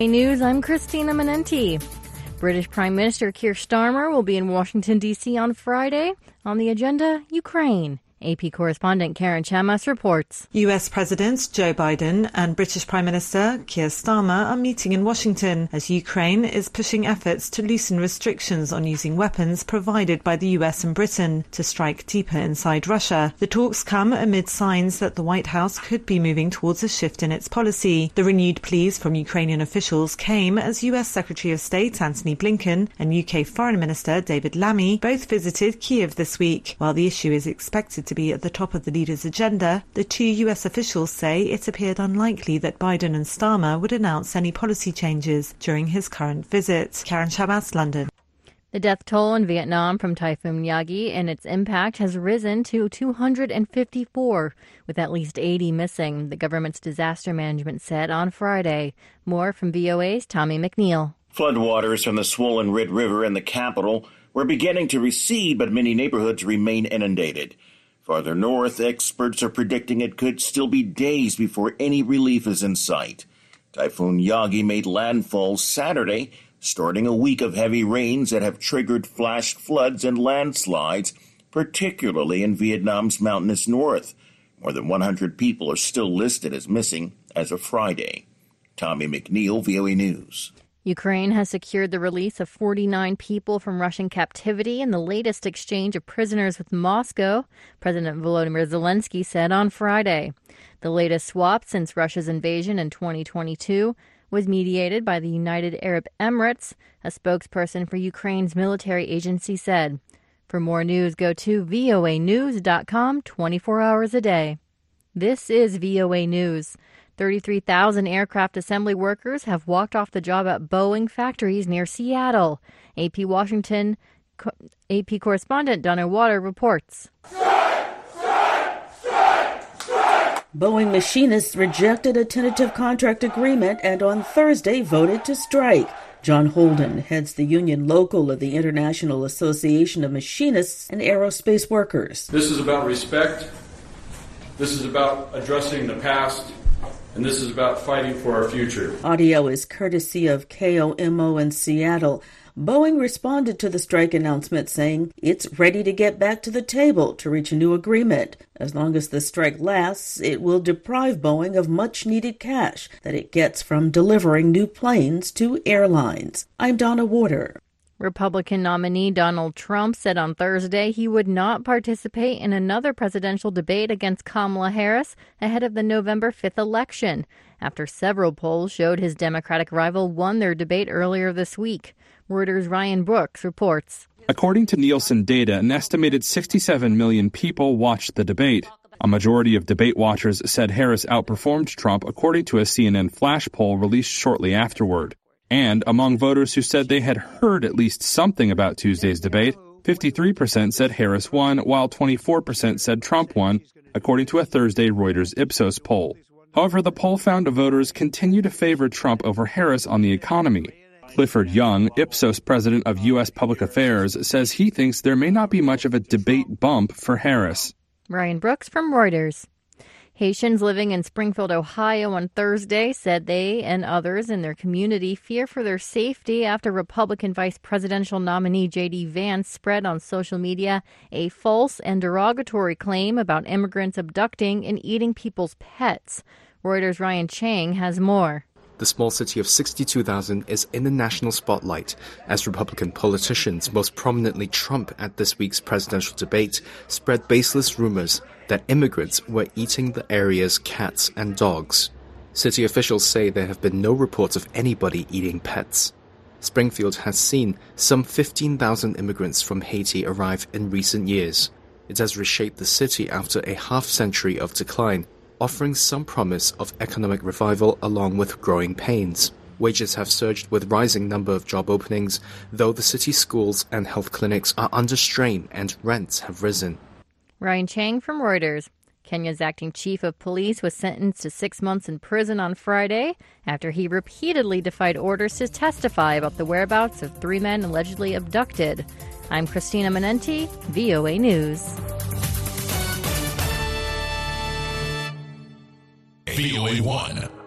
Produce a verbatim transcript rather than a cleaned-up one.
News, I'm Christina Manenti. British Prime Minister Keir Starmer will be in Washington, D C on Friday. On the agenda, Ukraine. A P correspondent Karen Chamas reports. U S President Joe Biden and British Prime Minister Keir Starmer are meeting in Washington as Ukraine is pushing efforts to loosen restrictions on using weapons provided by the U S and Britain to strike deeper inside Russia. The talks come amid signs that the White House could be moving towards a shift in its policy. The renewed pleas from Ukrainian officials came as U S Secretary of State Antony Blinken and U K Foreign Minister David Lammy both visited Kyiv this week. While the issue is expected to to be at the top of the leaders' agenda, the two U S officials say it appeared unlikely that Biden and Starmer would announce any policy changes during his current visit. Karen Chamas, London. The death toll in Vietnam from Typhoon Yagi and its impact has risen to two hundred fifty-four, with at least eighty missing, the government's disaster management said on Friday. More from V O A's Tommy McNeil. Floodwaters from the swollen Red River in the capital were beginning to recede, but many neighborhoods remain inundated. Farther north, experts are predicting it could still be days before any relief is in sight. Typhoon Yagi made landfall Saturday, starting a week of heavy rains that have triggered flash floods and landslides, particularly in Vietnam's mountainous north. More than one hundred people are still listed as missing as of Friday. Tommy McNeil, V O A News. Ukraine has secured the release of forty-nine people from Russian captivity in the latest exchange of prisoners with Moscow, President Volodymyr Zelensky said on Friday. The latest swap since Russia's invasion in twenty twenty-two was mediated by the United Arab Emirates, a spokesperson for Ukraine's military agency said. For more news, go to V O A news dot com twenty-four hours a day. This is V O A News. thirty-three thousand aircraft assembly workers have walked off the job at Boeing factories near Seattle. A P Washington A P correspondent Donna Water reports. Strike! Strike! Strike! Strike! Boeing machinists rejected a tentative contract agreement and on Thursday voted to strike. John Holden heads the union local of the International Association of Machinists and Aerospace Workers. This is about respect. This is about addressing the past. And this is about fighting for our future. Audio is courtesy of K O M O in Seattle. Boeing responded to the strike announcement saying it's ready to get back to the table to reach a new agreement. As long as the strike lasts, it will deprive Boeing of much-needed cash that it gets from delivering new planes to airlines. I'm Donna Water. Republican nominee Donald Trump said on Thursday he would not participate in another presidential debate against Kamala Harris ahead of the November fifth election, after several polls showed his Democratic rival won their debate earlier this week. Reuters' Ryan Brooks reports. According to Nielsen data, an estimated sixty-seven million people watched the debate. A majority of debate watchers said Harris outperformed Trump, according to a C N N flash poll released shortly afterward. And among voters who said they had heard at least something about Tuesday's debate, fifty-three percent said Harris won, while twenty-four percent said Trump won, according to a Thursday Reuters Ipsos poll. However, the poll found voters continue to favor Trump over Harris on the economy. Clifford Young, Ipsos president of U S Public Affairs, says he thinks there may not be much of a debate bump for Harris. Ryan Brooks from Reuters. Haitians living in Springfield, Ohio on Thursday said they and others in their community fear for their safety after Republican vice presidential nominee J D Vance spread on social media a false and derogatory claim about immigrants abducting and eating people's pets. Reuters' Ryan Chang has more. The small city of sixty-two thousand is in the national spotlight as Republican politicians, most prominently Trump at this week's presidential debate, spread baseless rumors that immigrants were eating the area's cats and dogs. City officials say there have been no reports of anybody eating pets. Springfield has seen some fifteen thousand immigrants from Haiti arrive in recent years. It has reshaped the city after a half-century of decline, offering some promise of economic revival along with growing pains. Wages have surged with rising number of job openings, though the city's schools and health clinics are under strain and rents have risen. Ryan Chang from Reuters. Kenya's acting chief of police was sentenced to six months in prison on Friday after he repeatedly defied orders to testify about the whereabouts of three men allegedly abducted. I'm Christina Manenti, V O A News. V O A one.